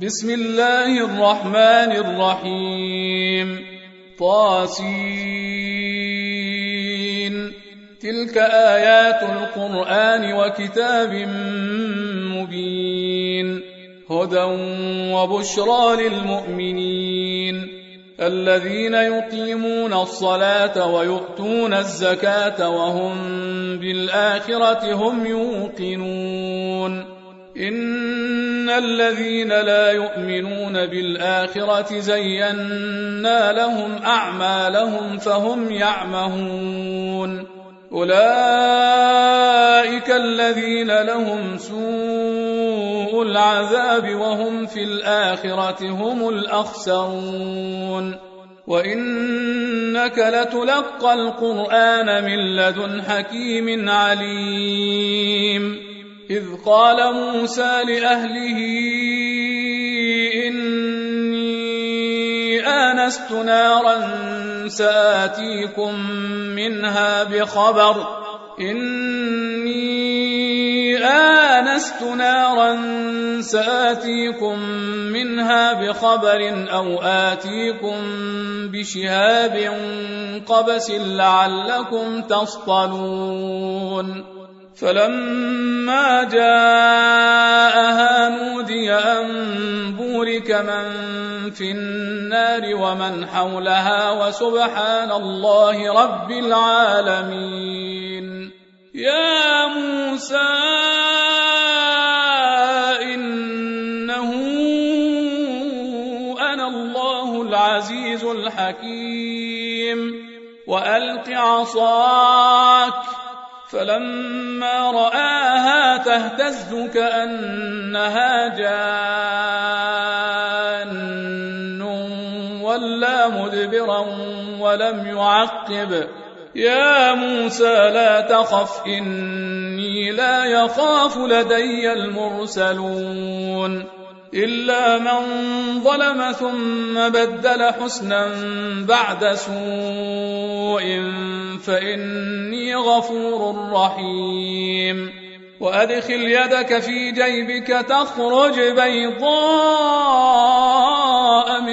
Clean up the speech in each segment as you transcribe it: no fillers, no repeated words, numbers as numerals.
بسم الله الرحمن الرحيم طاسين تلك آيات القرآن وكتاب مبين هدى وبشرى للمؤمنين الذين يقيمون الصلاة ويؤتون الزكاة وهم بالآخرة هم يوقنون إن الذين لا يؤمنون بالآخرة زينا لهم أعمالهم فهم يعمهون أولئك الذين لهم سوء العذاب وهم في الآخرة هم الأخسرون وإنك لتلقى القرآن من لدن حكيم عليم إذ قال موسى لأهله إني آنست نارا سآتيكم منها بخبر أو آتيكم بشهاب قبس لعلكم تصطلون فلما جاءها نودي أن بورك من في النار ومن حولها وسبحان الله رب العالمين يا موسى إنه أنا الله العزيز الحكيم وألق عصاك فلما رآها تهتز كأنها جان ولا مدبرا ولم يعقب يا موسى لا تخف إني لا يخاف لدي المرسلون إلا من ظلم ثم بدل حسنا بعد سوء فإني غفور رحيم وأدخل يدك في جيبك تخرج بيضاء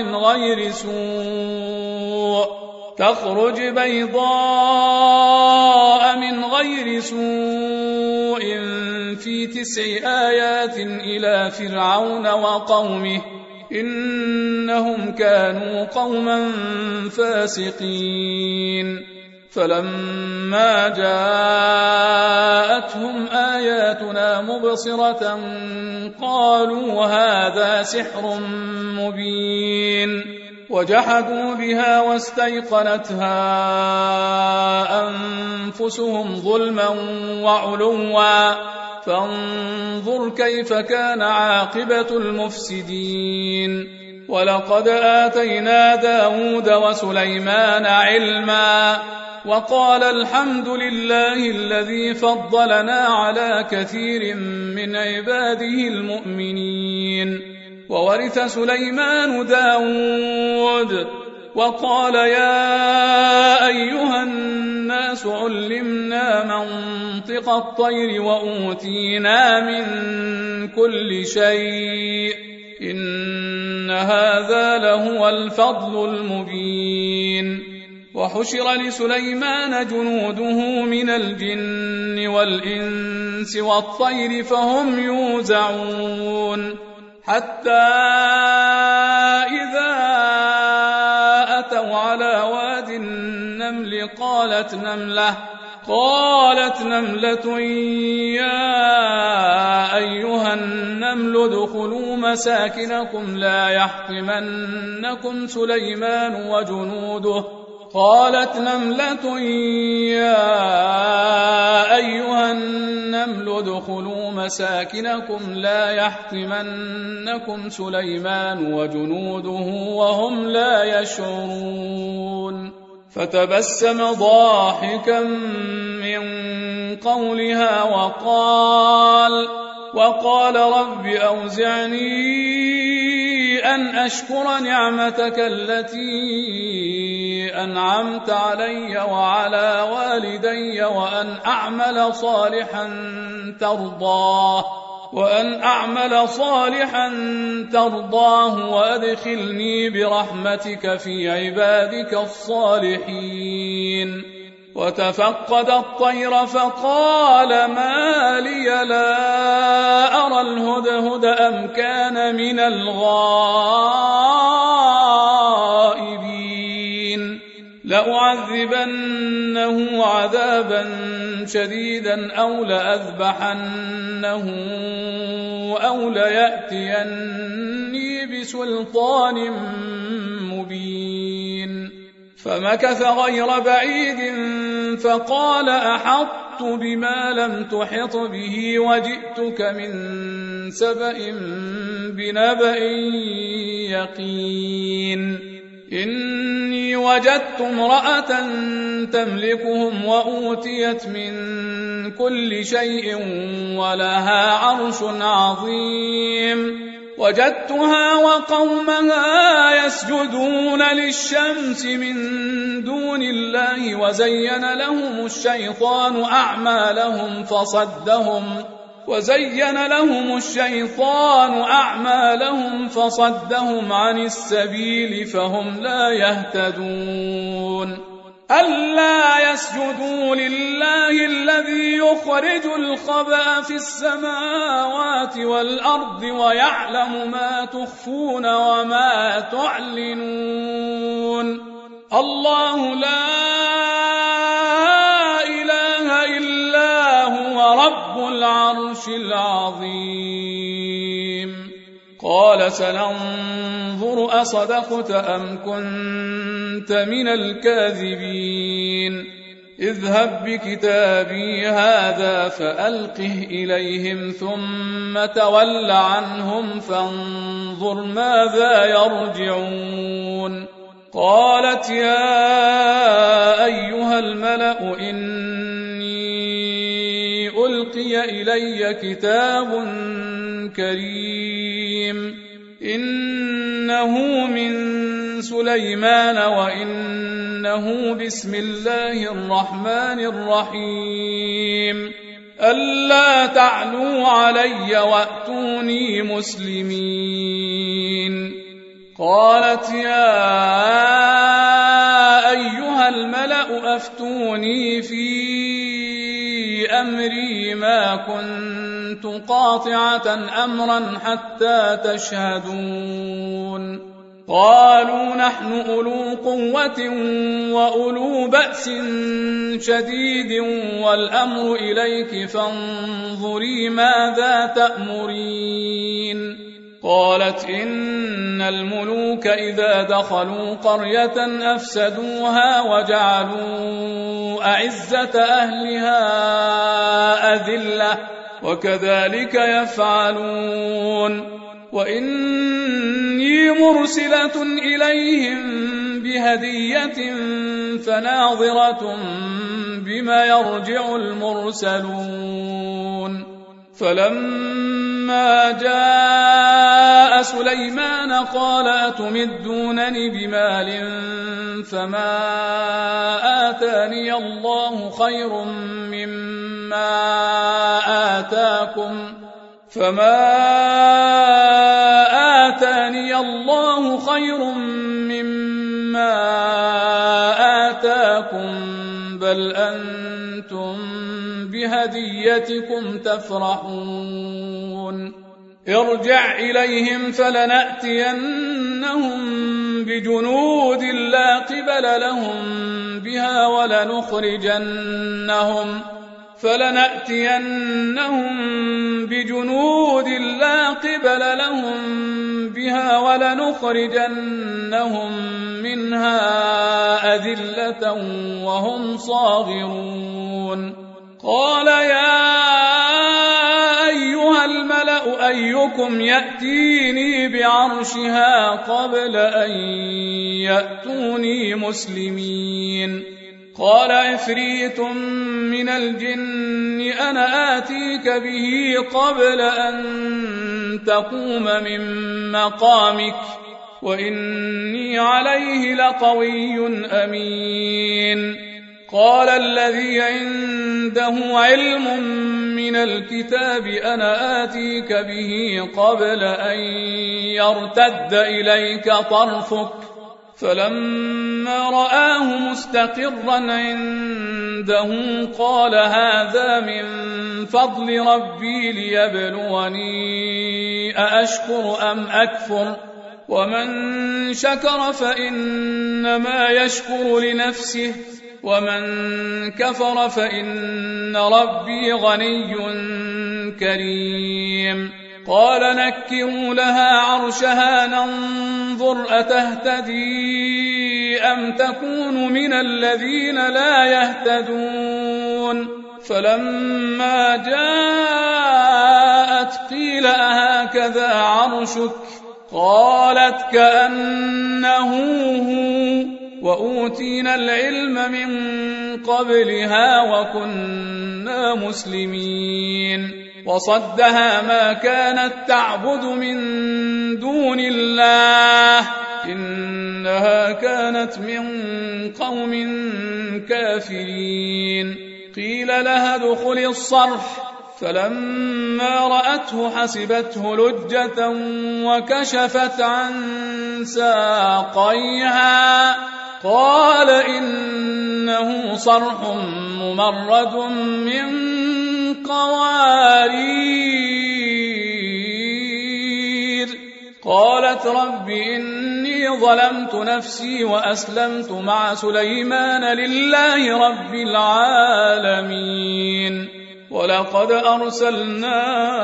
من غير سوء في 9 آيات إلى فرعون وقومه إنهم كانوا قوما فاسقين فلما جاءتهم آياتنا مبصرة قالوا هذا سحر مبين وجحدوا بها واستيقنتها أنفسهم ظلما وعلوا فانظر كيف كان عاقبة المفسدين ولقد آتينا داود وسليمان علما وقال الحمد لله الذي فضلنا على كثير من عباده المؤمنين وورث سليمان داود وقال يا أيها الناس علمنا منطق الطير وأوتينا من كل شيء إن هذا لهو الفضل المبين وحشر لسليمان جنوده من الجن والإنس والطير فهم يوزعون حتى إذا أتوا على واد النمل قالت نملة يا أيها النمل ادخلوا مساكنكم لا يحطمنكم سليمان وجنوده وهم لا يشعرون فتبسم ضاحكا من قولها وقال رب أوزعني أن أشكر نعمتك التي أنعمت علي وعلى والدي وأن أعمل صالحا ترضاه وأن أعمل صالحا ترضاه وأدخلني برحمتك في عبادك الصالحين. وتفقد الطير فقال ما لي لا أرى الهدهد أم كان من الغائبين لأعذبنه عذابا شديدا أو لأذبحنه أو ليأتيني بسلطان مبين. فمكث غير بعيد فقال أحطت بما لم تحط به وجئتك من سبأ بنبأ يقين. إني وجدت امرأة تملكهم وأوتيت من كل شيء ولها عرش عظيم. وجدتها وقومها يسجدون للشمس من دون الله وزين لهم الشيطان أعمالهم فصدهم عن السبيل فهم لا يهتدون. ألا يسجدوا لله الذي يخرج الخبأ في السماوات والأرض ويعلم ما تخفون وما تعلنون. الله لا إله إلا هو رب العرش العظيم. قال سننظر أصدقت أم كنت من الكاذبين. اذهب بكتابي هذا فألقه إليهم ثم تول عنهم فانظر ماذا يرجعون. قالت يا أيها الملأ إني ألقي إلي كتاب كريم إنه من سليمان وإنه بسم الله الرحمن الرحيم ألا تعلوا علي وأتوني مسلمين. قالت يا أيها الملأ أفتوني في أمري ما كنت قاطعة أمرا حتى تشهدون. قالوا نحن أولو قوة وأولو بأس شديد والأمر إليك فانظري ماذا تأمرين. قالت إن الملوك إذا دخلوا قرية أفسدوها وجعلوا أعزة أهلها أذلة وكذلك يفعلون. وإني مرسلة إليهم بهدية فناظرة بما يرجع المرسلون. فلما جاء سليمان قال أتمدونني بمال فما آتاني الله خير مما آتاكم بل أنتم بهديتكم تفرحون. ارجع إليهم فلنأتينهم بجنود لا قبل لهم بها ولنخرجنهم منها أذلة وهم صاغرون. قال يا أيها الملأ أيكم يأتيني بعرشها قبل أن يأتوني مسلمين. قال عفريت من الجن أنا آتيك به قبل أن تقوم من مقامك وإني عليه لقوي أمين. قال الذي عنده علم من الكتاب أنا آتيك به قبل أن يرتد إليك طرفك فلما رآه مستقرا عنده قال هذا من فضل ربي ليبلوني أأشكر أم أكفر ومن شكر فإنما يشكر لنفسه ومن كفر فإن ربي غني كريم قال نكروا لها عرشها ننظر أتهتدي أم تكون من الذين لا يهتدون فلما جاءت قيل أهكذا عرشك قالت كأنه هو وأوتينا العلم من قبلها وكنا مسلمين وصدها ما كانت تعبد من دون الله إنها كانت من قوم كافرين قيل لها ادخل الصرح فلما رأته حسبته لجة وكشفت عن ساقيها قال إنه صرح ممرد من قوارير قالت رب إني ظلمت نفسي وأسلمت مع سليمان لله رب العالمين ولقد أرسلنا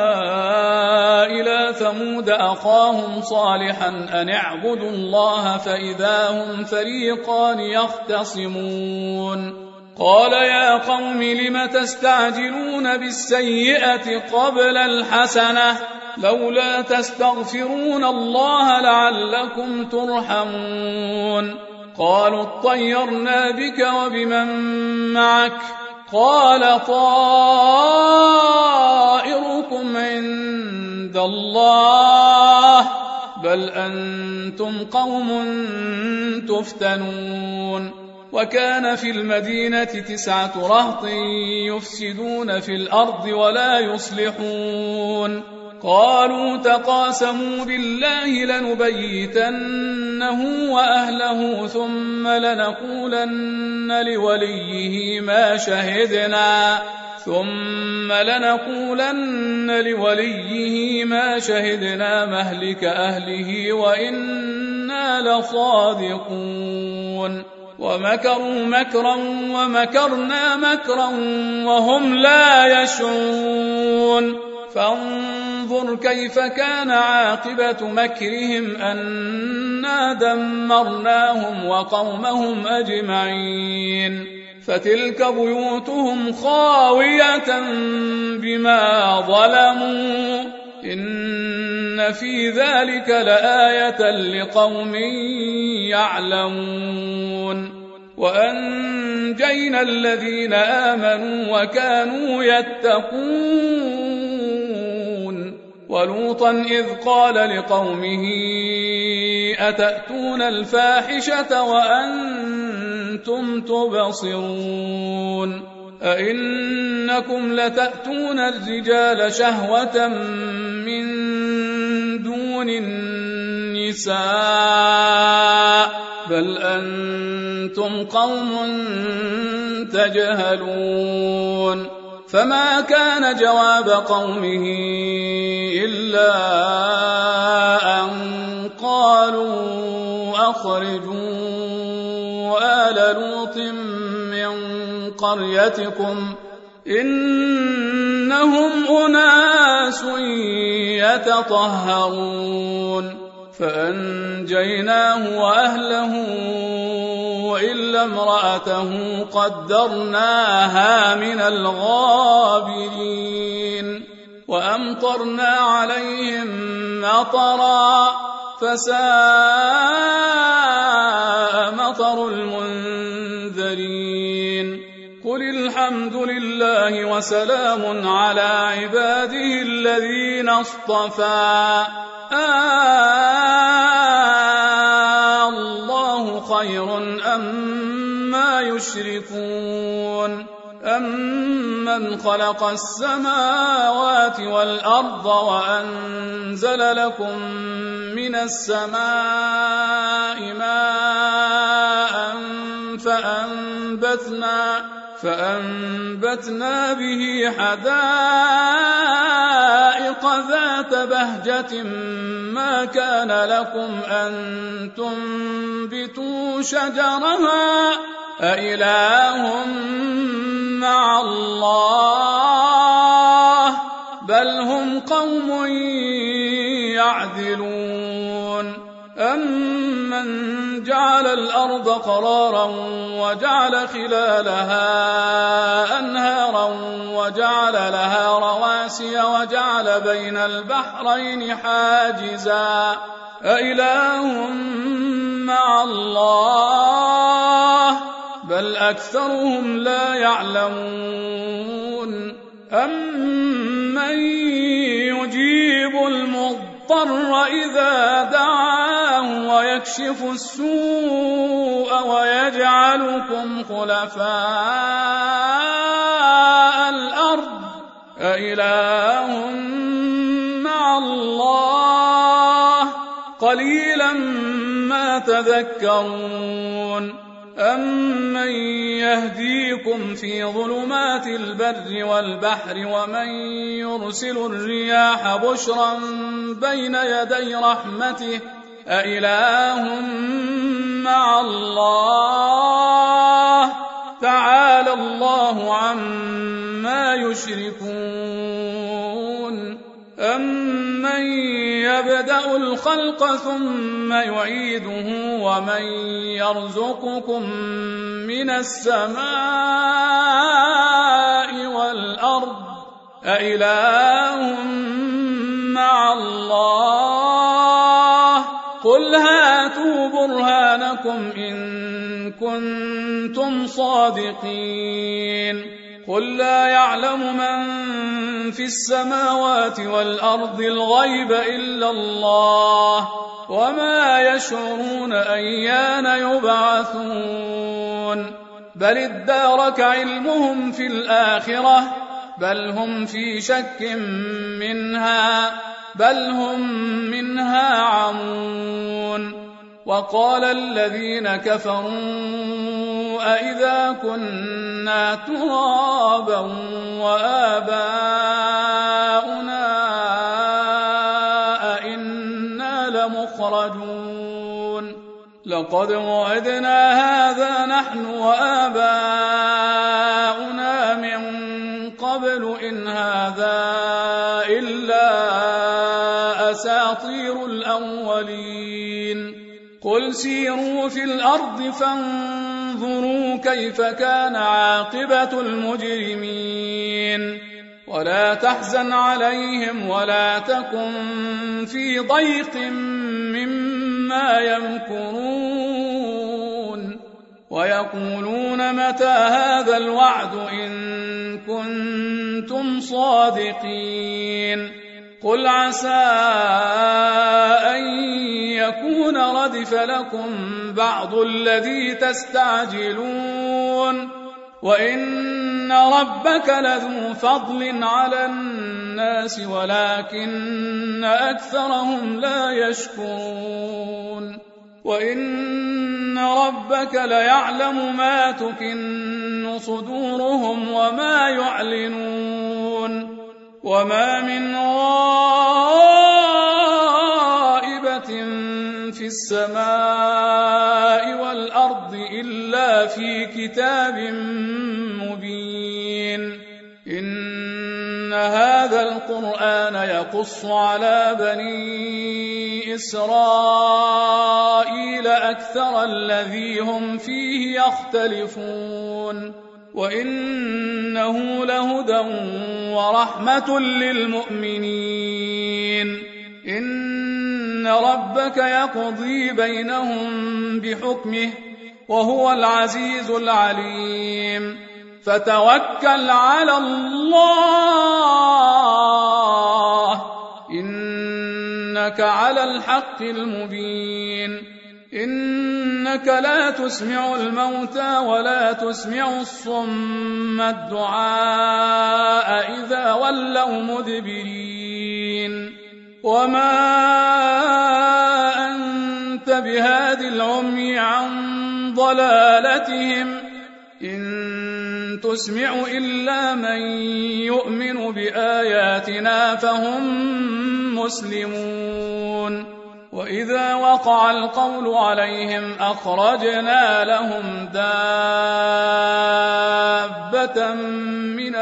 إلى ثمود أخاهم صالحا أن اعبدوا الله فإذا هم فريقان يختصمون قال يا قوم لم تستعجلون بالسيئة قبل الحسنة لولا تستغفرون الله لعلكم ترحمون قالوا اطيرنا بك وبمن معك قال طائركم عند الله بل أنتم قوم تفتنون وكان في المدينة 9 رهط يفسدون في الأرض ولا يصلحون قالوا تقاسموا بالله لنبيتنه وأهله ثم لنقولن لوليه ما شهدنا مهلك أهله وإنا لصادقون ومكروا مكرا ومكرنا مكرا وهم لا يشعرون فانظر كيف كان عاقبة مكرهم أنا دمرناهم وقومهم أجمعين فتلك بيوتهم خاوية بما ظلموا إن في ذلك لآية لقوم يعلمون وأنجينا الذين آمنوا وكانوا يتقون ولوطا إذ قال لقومه أتأتون الفاحشة وأنتم تبصرون أئنكم لتأتون الرجال شهوة من دون النساء بل أنتم قوم تجهلون فما كان جواب قومه إلا أن قالوا أخرجوا آل لوط من قريتكم إنهم أناس يتطهرون فأنجيناه وأهله إلا امرأته قدرناها من الغابرين وأمطرنا عليهم مطرا فساء مطر المنذرين قل الحمد لله وسلام على عباده الذين اصطفى الله خير أما يشركون أَمَّنْ خَلَقَ السَّمَاوَاتِ وَالْأَرْضَ وَأَنزَلَ لَكُم مِّنَ السَّمَاءِ مَاءً فَأَنبَتْنَا بِهِ حَدَائِقَ ذَاتَ بَهْجَةٍ مَّا كَانَ لَكُمْ أَن تُنبِتُوا شَجَرَهَا أَإِلَٰهٌ مَّعَ اللَّهِ بَلْ هُمْ قَوْمٌ يَعْدِلُونَ أَمَّنْ جَعَلَ الْأَرْضَ قَرَارًا وَجَعَلَ خِلَالَهَا أَنْهَارًا وَجَعَلَ لَهَا رَوَاسِيَ وَجَعَلَ بَيْنَ الْبَحْرَيْنِ حَاجِزًا أَإِلَٰهٌ مَّعَ اللَّهِ بَلْ أَكْثَرُهُمْ لَا يَعْلَمُونَ أَمَّن يُجِيبُ الْمُضْطَرَّ إِذَا دَعَاهُ وَيَكْشِفُ السُّوءَ وَيَجْعَلُكُمْ خُلَفَاءَ الْأَرْضِ أَإِلَٰهٌ مَّعَ اللَّهِ قَلِيلًا مَّا تَذَكَّرُونَ أَمَّن يَهْدِيكُمْ فِي ظُلُمَاتِ الْبَرِّ وَالْبَحْرِ وَمَن يُرْسِلُ الرِّيَاحَ بُشْرًا بَيْنَ يَدَيْ رَحْمَتِهِ أَإِلَٰهٌ مَّعَ اللَّهِ تَعَالَى اللَّهُ عَمَّا يُشْرِكُونَ أَمَّن يَبْدَأُ الْخَلْقَ ثُمَّ يُعِيدُهُ وَمَن يَرْزُقُكُم مِّنَ السَّمَاءِ وَالْأَرْضِ أَإِلَٰهٌ مَّعَ اللَّهِ قُلْ هَاتُوا بُرْهَانَكُمْ إِن كُنتُمْ صَادِقِينَ قُل لَّا يَعْلَمُ مَن فِي السَّمَاوَاتِ وَالْأَرْضِ الْغَيْبَ إِلَّا اللَّهُ وَمَا يَشْعُرُونَ أَيَّانَ يُبْعَثُونَ بَلِ ادَّارَكَ عِلْمُهُمْ فِي الْآخِرَةِ بَلْ هُمْ فِي شَكٍّ مِّنْهَا بَلْ هُمْ مِنْهَا عَمُونَ وَقَالَ الَّذِينَ كَفَرُوا أَإِذَا كُنَّا تُرَابًا وَآبَاؤُنَا أَإِنَّا لَمُخْرَجُونَ لَقَدْ وَعِدْنَا هَٰذَا نَحْنُ وَآبَاؤُنَا مِن قَبْلُ إِنْ هَٰذَا إِلَّا أَسَاطِيرُ الْأَوَّلِينَ قُلْ سِيرُوا فِي الْأَرْضِ فَانظُرُوا كَيْفَ كَانَ عَاقِبَةُ الْمُجْرِمِينَ وَلَا تَحْزَنْ عَلَيْهِمْ وَلَا تَكُنْ فِي ضَيْقٍ مِّمَّا يَمْكُرُونَ وَيَقُولُونَ مَتَىٰ هَٰذَا الْوَعْدُ إِن كُنتُمْ صَادِقِينَ قُلْ عَسَىٰ أَن يَكُونَ رَدِفَ لَكُم بَعْضُ الَّذِي تَسْتَعْجِلُونَ وَإِنَّ رَبَّكَ لَذُو فَضْلٍ عَلَى النَّاسِ وَلَٰكِنَّ أَكْثَرَهُمْ لَا يَشْكُرُونَ وَإِنَّ رَبَّكَ لَيَعْلَمُ مَا تُكِنُّ صُدُورُهُمْ وَمَا يُعْلِنُونَ وَمَا مِنْ غَائِبَةٍ فِي السَّمَاءِ وَالْأَرْضِ إِلَّا فِي كِتَابٍ مُّبِينٍ إِنَّ هَٰذَا الْقُرْآنَ يَقُصُّ عَلَىٰ بَنِي إِسْرَائِيلَ أَكْثَرَ الَّذِي هُمْ فِيهِ يَخْتَلِفُونَ وَإِنَّهُ لَهُدًى وَرَحْمَةٌ لِّلْمُؤْمِنِينَ إِنَّ رَبَّكَ يَقْضِي بَيْنَهُم بِحُكْمِهِ وَهُوَ الْعَزِيزُ الْعَلِيمُ فَتَوَكَّلْ عَلَى اللَّهِ إِنَّكَ عَلَى الْحَقِّ الْمُبِينِ إنك لا تسمع الموتى ولا تسمع الصم الدعاء إذا ولوا مدبرين وما أنت بهاد العمي عن ضلالتهم إن تسمع إلا من يؤمن بآياتنا فهم مسلمون وإذا وقع القول عليهم أخرجنا لهم دابة من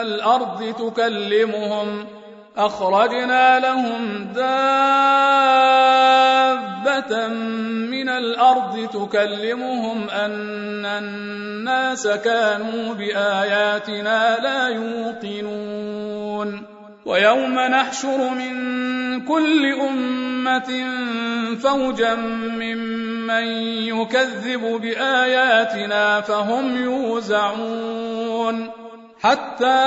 الأرض تكلمهم أن الناس كانوا بآياتنا لا يوقنون ويوم نحشر من كل أمة فوجا ممن يكذب بآياتنا فهم يوزعون حتى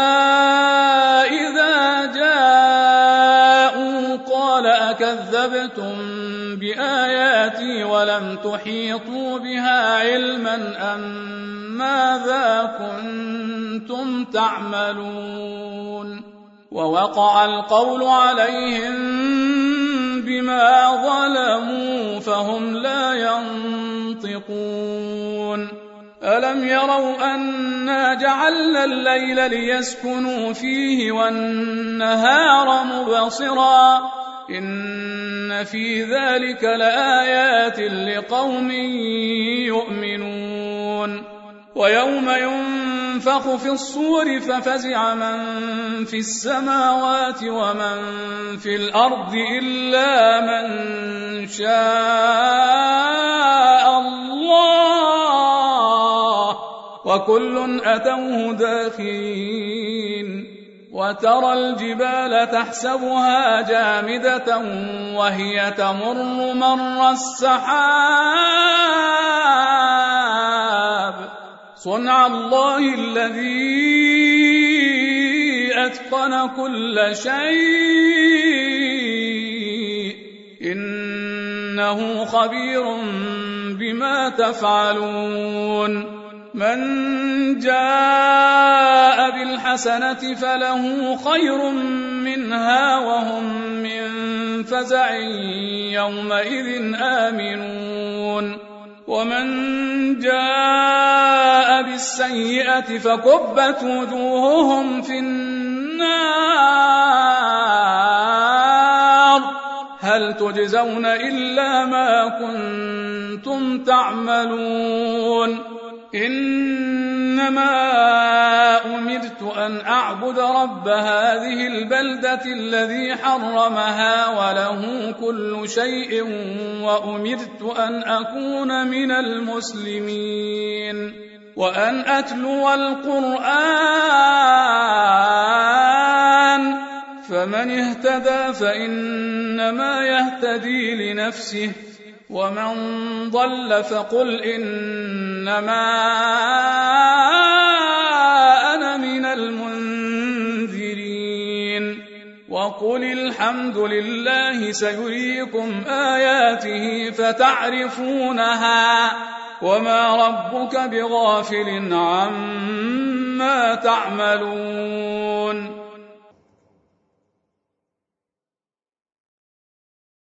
إذا جاءوا قال أكذبتم بآياتي ولم تحيطوا بها علما أم ماذا كنتم تعملون ووقع القول عليهم بما ظلموا فهم لا ينطقون ألم يروا أنا جعلنا الليل ليسكنوا فيه والنهار مبصرا إن في ذلك لآيات لقوم يؤمنون ويوم ينفخ في الصور ففزع من في السماوات ومن في الأرض إلا من شاء الله وكل أتوه داخرين وترى الجبال تحسبها جامدة وهي تمر مر السحاب صنع الله الذي أتقن كل شيء إنه خبير بما تفعلون من جاء بالحسنة فله خير منها وهم من فزع يومئذ آمنون ومن جاء بالسيئة فكبت وجوههم في النار هل تجزون إلا ما كنتم تعملون إنما أمرت أن أعبد رب هذه البلدة الذي حرمها وله كل شيء وأمرت أن أكون من المسلمين وأن أتلو القرآن فمن اهتدى فإنما يهتدي لنفسه ومن ضل فقل إنما أنا من المنذرين وقل الحمد لله سيريكم آياته فتعرفونها وما ربك بغافل عما تعملون